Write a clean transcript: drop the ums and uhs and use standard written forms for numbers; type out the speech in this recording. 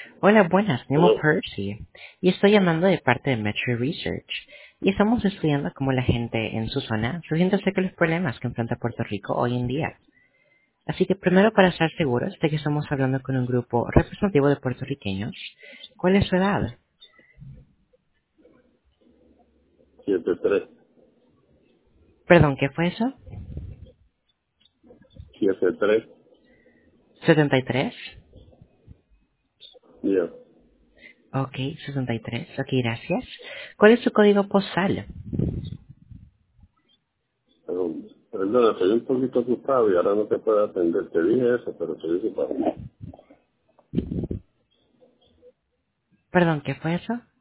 Hola, buenas, me llamo Hello. Percy y estoy llamando de parte de Metro Research y estamos estudiando cómo la gente en su zona se siente acerca de los problemas que enfrenta Puerto Rico hoy en día. Así que primero, para estar seguros de que estamos hablando con un grupo representativo de puertorriqueños, ¿cuál es su edad? 73. Perdón, ¿qué fue eso? 73. 73. Yeah. Ok, 63. Ok, gracias. ¿Cuál es su código postal? Perdona, estoy un poquito ocupado y ahora no te puedo atender. Te dije eso, pero estoy ocupado. Perdón, ¿qué fue eso?